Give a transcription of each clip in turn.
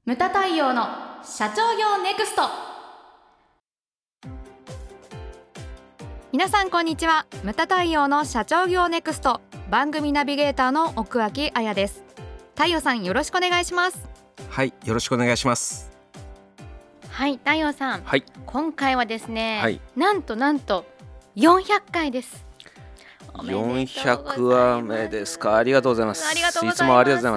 ムタ太陽の社長業ネクスト。皆さんこんにちは。ムタ太陽の社長業ネクスト番組ナビゲーターの奥脇彩です。太陽さん、よろしくお願いします。 はい、よろしくお願いします。 はい、太陽さん、 はい、 今回はですね、 はい、 なんと400回です。 400話目ですか。ありがとうございます。 ありがとうございます。 いつもありがとうございます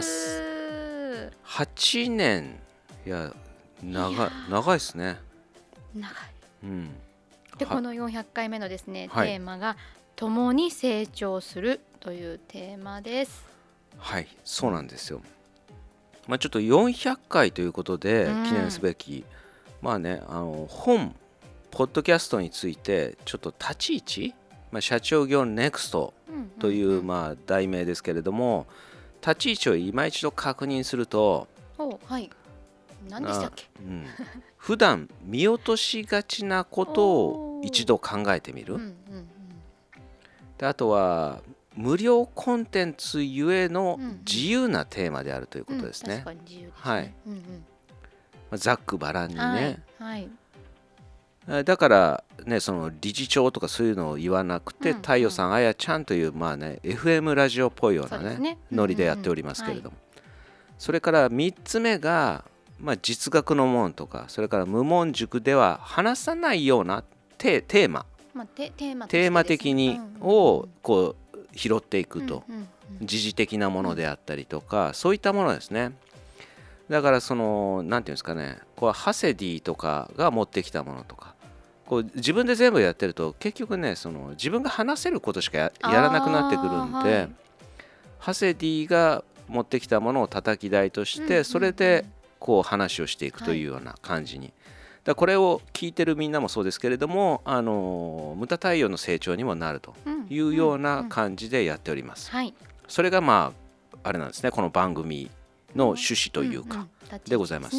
。8年、いや長いですね。 長い、 うん、 でこの400回目のですね、 はい、 テーマが共に成長するというテーマです。 はい、そうなんですよ。ちょっと400回ということで記念すべき、本ポッドキャストについてちょっと立ち位置、社長業ネクストという、題名ですけれども、立ち位置を今一度確認すると、 はい、何でしたっけ？ 普段見落としがちなことを一度考えてみる。で、あとは無料コンテンツゆえの自由なテーマであるということですね。 確かに自由ですね。 はい、ざっくばらんにね、 はいはい、だからね、その理事長とかそういうのを言わなくて、太陽さん、あやちゃんという、FM ラジオっぽいようなね、ノリでやっておりますけれども、それから3つ目が、実学の門とか、それから無門塾では話さないようなテーマ的にをこう拾っていくと、時事的なものであったりとか、そういったものですね。だからそのなんていうんですかね、こうハセディとかが持ってきたものとか、こう自分で全部やってると結局ね、その自分が話せることしか やらなくなってくるんで、ハセディが持ってきたものを叩き台として、それでこう話をしていくというような感じに、だこれを聞いてるみんなもそうですけれども、ムタ太陽の成長にもなるというような感じでやっております。それがあれなんですね、この番組の趣旨というかでございます。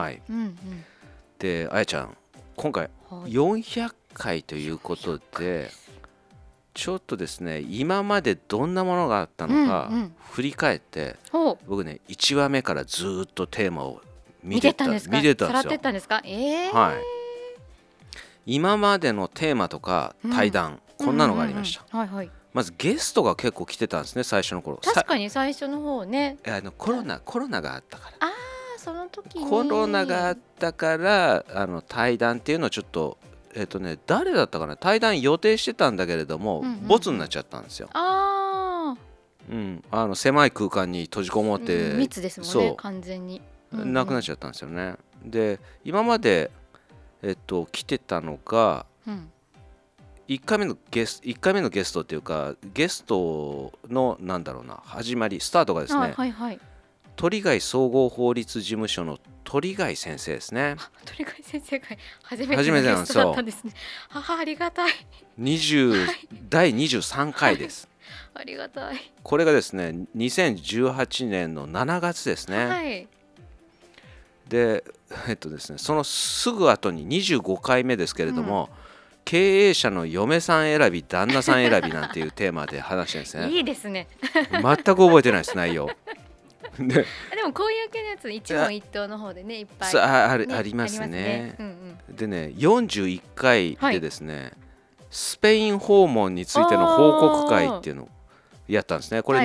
で、あやちゃん、今回400回ということで、ちょっとですね、今までどんなものがあったのか振り返って、僕ね、1話目からずっとテーマを見てたんですよ。はい。今までのテーマとか対談、こんなのがありました。まずゲストが結構来てたんですね、最初の頃。 確かに最初の方ね、 コロナがあったから。 その時にコロナがあったから対談っていうのをちょっと誰だったかな、対談予定してたんだけれども、ボツになっちゃったんですよ。狭い空間に閉じこもって、 密ですもんね、完全になくなっちゃったんですよね。で、今まで来てたのが、1回目のゲストっていうか、ゲストの始まりスタートがですね、鳥貝総合法律事務所の鳥貝先生ですね。 鳥貝先生が初めてのゲストだったんですね。ありがたい。 第23回です。 ありがたい。 これがですね、2018年の7月ですね。で、ですね、そのすぐ後に25回目ですけれども、経営者の嫁さん選び、旦那さん選びなんていうテーマで話してるんですね。 いいですね。 全く覚えてないです、内容。 でもこういう系のやつ一問一答の方でね、いっぱいありますね。でね、41回でですね、スペイン訪問についての報告会っていうのをやったんですね。これ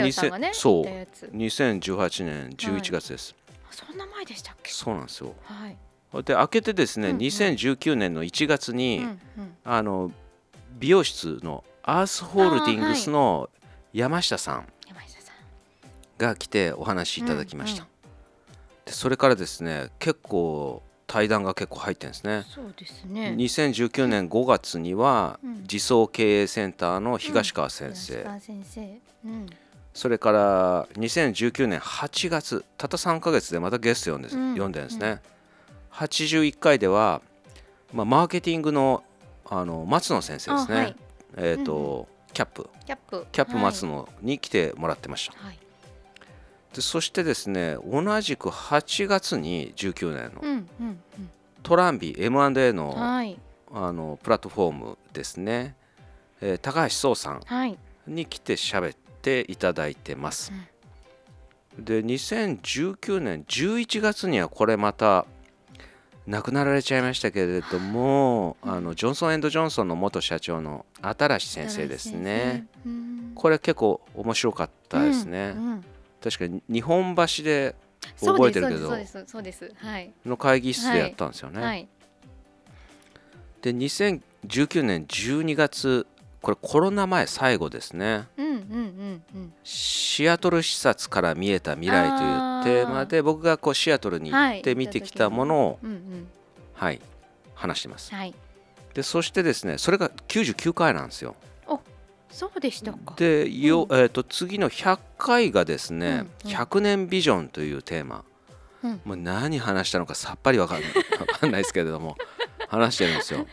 2018年11月です。 そんな前でしたっけ？ そうなんですよ。で、明けてですね、2019年の1月に美容室のアースホールディングスの山下さんが来てお話しいただきました。で、それからですね、結構対談が結構入ってるんですね。 そうですね。 2019年5月には自走経営センターの東川先生、それから2019年8月、たった3ヶ月でまたゲスト呼んでるんですね。81回では、マーケティングの松野先生ですね。キャップ松野に来てもらってました。で、そしてですね、同じく8月に19年のトランビ M&A の、プラットフォームですね、高橋壮さんに来て喋っていただいてます。 で2019年11月にはこれまた亡くなられちゃいましたけれども、ジョンソン&ジョンソンの元社長の新先生ですね。これ結構面白かったですね。確かに日本橋で覚えてるけどの会議室でやったんですよね。で2019年12月、これコロナ前最後ですね。シアトル視察から見えた未来というテーマで、僕がこうシアトルに行って見てきたものを、話してます。でそしてですね、それが99回なんですよ。 そうでしたか。 で次の100回がですね、100年ビジョンというテーマ、もう何話したのかさっぱりわかんないですけれども話してるんですよ。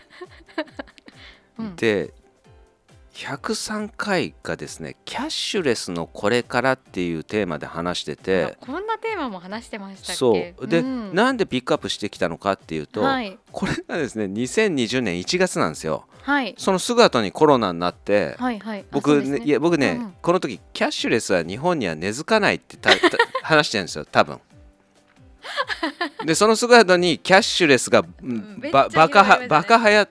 で103回がですね、キャッシュレスのこれからっていうテーマで話してて、 こんなテーマも話してましたっけ。 そうで、なんでピックアップしてきたのかっていうと、これがですね2020年1月なんですよ。そのすぐ後にコロナになって、僕ね、この時キャッシュレスは日本には根付かないって話してるんですよ多分。でそのすぐ後にキャッシュレスがバカ流行って、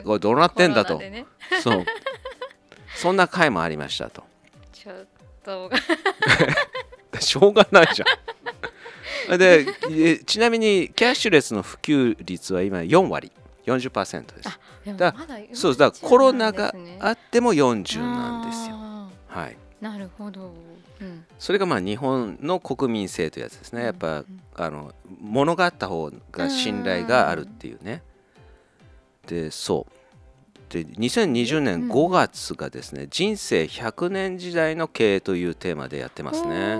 これどうなってんだと、そうそんな回もありましたと。 ちょっとしょうがないじゃん。でちなみにキャッシュレスの普及率は今4割 40% です。だからコロナがあっても40なんですよ。 なるほど。 それがまあ日本の国民性というやつですね。やっぱ物があった方が信頼があるっていうね。でで2020年5月がですね、人生100年時代の経営というテーマでやってますね。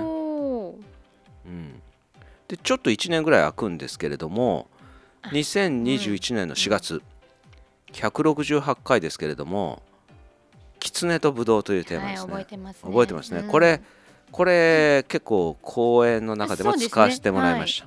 でちょっと1年ぐらい空くんですけれども、2021年の4月、168回ですけれども、狐とぶどうというテーマですね。覚えてますね。これ結構講演の中でも使わせてもらいました。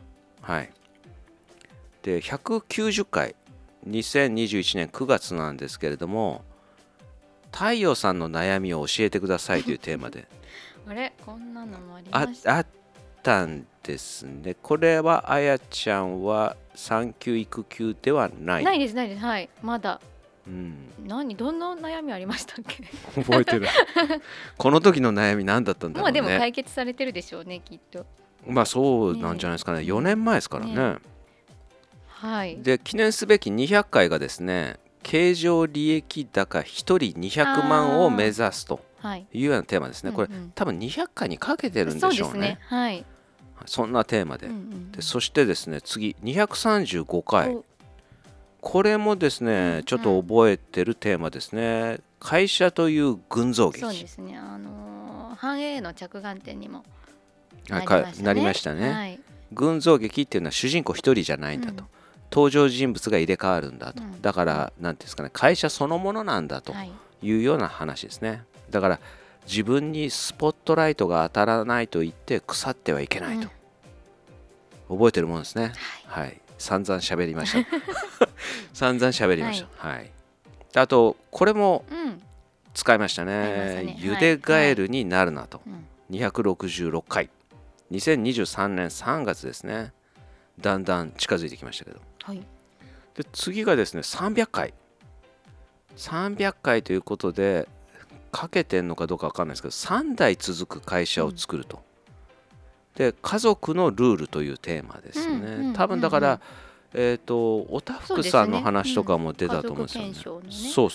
で190回、2021年9月なんですけれども、太陽さんの悩みを教えてくださいというテーマであれ、こんなのもありました。 あったんですね。これはあやちゃんは産休育休ではないです。まだ。どんな悩みありましたっけ。 覚えてる。この時の悩み何だったんだろうね。 でも解決されてるでしょうね、きっと。 まあそうなんじゃないですかね。4年前ですからね。で記念すべき200回がですね、経常利益高1人200万を目指すというようなテーマですね。これ多分200回にかけてるんでしょうね。そんなテーマで、そしてですね、次235回、これもですね、ちょっと覚えてるテーマですね。会社という群像劇。 そうですね、繁栄の着眼点にもなりましたね。群像劇っていうのは主人公一人じゃないんだと、登場人物が入れ替わるんだと、だから何ていうんですかね、会社そのものなんだというような話ですね。だから自分にスポットライトが当たらないと言って腐ってはいけないと、覚えてるもんですね。散々喋りました散々喋りました。あとこれも使いましたね。ゆでガエルになるなと、266回、2023年3月ですね。だんだん近づいてきましたけど、で次がですね300回ということで、かけてんのかどうか分かんないですけど、3代続く会社を作ると、で家族のルールというテーマですね。多分だからおたふくさんの話とかも出たと思うんですよね。そう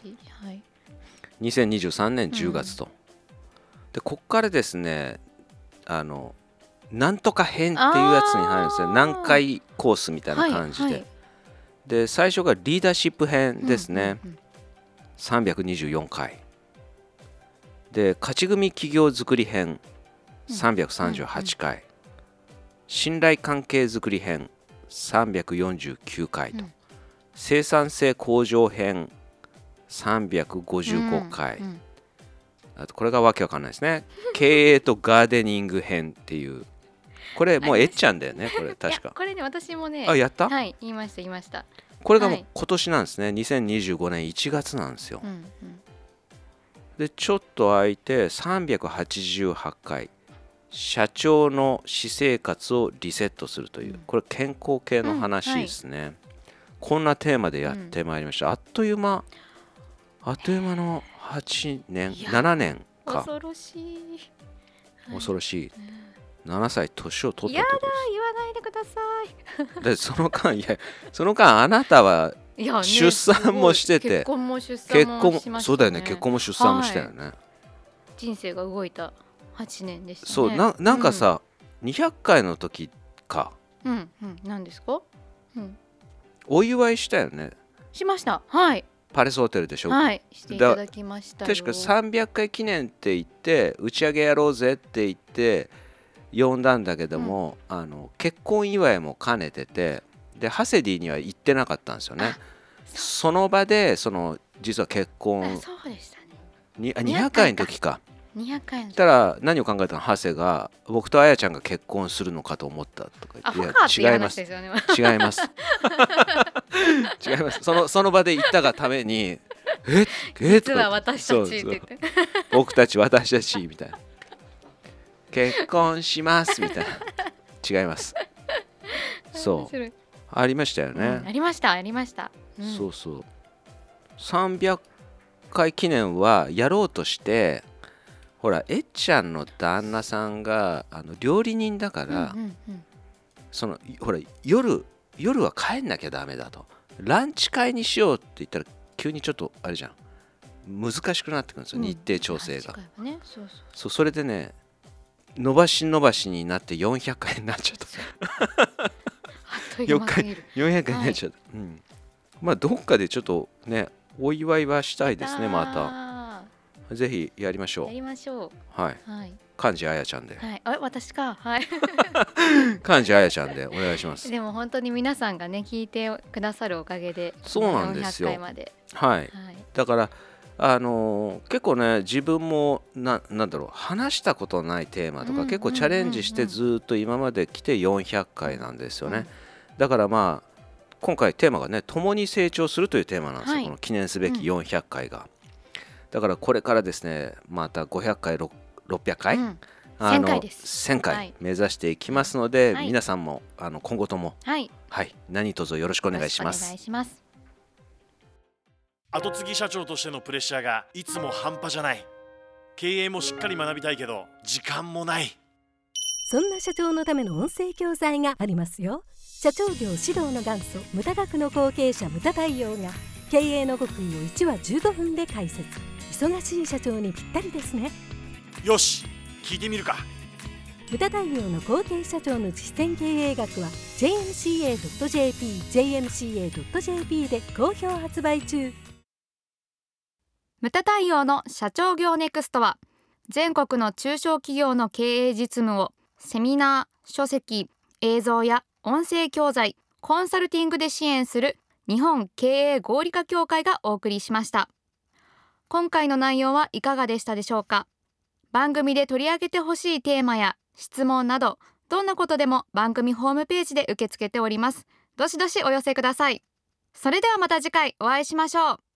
2023年10月と、でこっからですね、なんとか編っていうやつに入るんですよ。何回コースみたいな感じで、で最初がリーダーシップ編ですね。324回で、勝ち組企業づくり編338回、信頼関係づくり編349回と、生産性向上編355回、あとこれがわけわかんないですね。経営とガーデニング編っていう、これもうえっちゃんだよね。これ確かこれね、私もね、 やった？ 言いました。 これがもう今年なんですね。2025年1月なんですよ。でちょっと空いて388回、 社長の私生活をリセットするという、これ健康系の話ですね、こんなテーマでやってまいりました、あっという間の8年7年か。 恐ろしい、 恐ろしい、7歳年を取ったやだ、 ってこと言わないでください。 でその間あなたは出産もしてて、 結婚も出産もしましたね。 そうだよね、結婚も出産もしたよね、 人生が動いた8年でしたね。 そうなんかさ、200回の時か、 何ですか、 お祝いしたよね。 しました。はい。 パレスホテルでしょ。 はい、していただきましたよ。 確か300回記念って言って打ち上げやろうぜって言って呼んだんだけども、結婚祝いも兼ねてて、でハセディには行ってなかったんですよね。その場で実は結婚、 そうでしたね。 200回の時か。 200回の時。 たら何を考えたの、ハセが僕とあやちゃんが結婚するのかと思ったとか言って、いや違います、違います違います、その場で言ったがために実は私たちって言って、 僕たち私たちみたいな、結婚しますみたいな、違いますそうありましたよね、 ありました、 そうそう300回記念はやろうとして、ほらえっちゃんの旦那さんが料理人だから、ほら夜は帰んなきゃダメだと、ランチ会にしようって言ったら急にちょっとあれじゃん、難しくなってくるんですよ、日程調整が、それでね伸ばしになって400回になっちゃった400回になっちゃった、まあどっかでちょっとねお祝いはしたいですね。またぜひやりましょう。はい。幹事あやちゃんで。 私か。はい。 幹事あやちゃんでお願いします。 でも本当に皆さんがね聞いてくださるおかげで、 そうなんですよ。 400回まで。 はい。だから結構ね自分もなんだろう、話したことないテーマとか結構チャレンジしてずっと今まで来て400回なんですよね。だからまあ今回テーマがね共に成長するというテーマなんですよ。この記念すべき400回が。だからこれからですね、また500回600回、 1000回です。 1000回目指していきますので、皆さんも今後とも、何卒よろしくお願いします。 後継ぎ社長としてのプレッシャーがいつも半端じゃない。経営もしっかり学びたいけど時間もない。 そんな社長のための音声教材がありますよ。社長業指導の元祖ムタ学の後継者ムタ太陽が経営の極意を1話15分で解説。忙しい社長にぴったりですね。 よし、聞いてみるか。 ムタ太陽の後継社長の実践経営学は jmca.jp で好評発売中。 ムタ太陽の社長業ネクストは、全国の中小企業の経営実務をセミナー、書籍、映像や音声教材、コンサルティングで支援する日本経営合理化協会がお送りしました。今回の内容はいかがでしたでしょうか。番組で取り上げてほしいテーマや質問など、どんなことでも番組ホームページで受け付けております。どしどしお寄せください。それではまた次回お会いしましょう。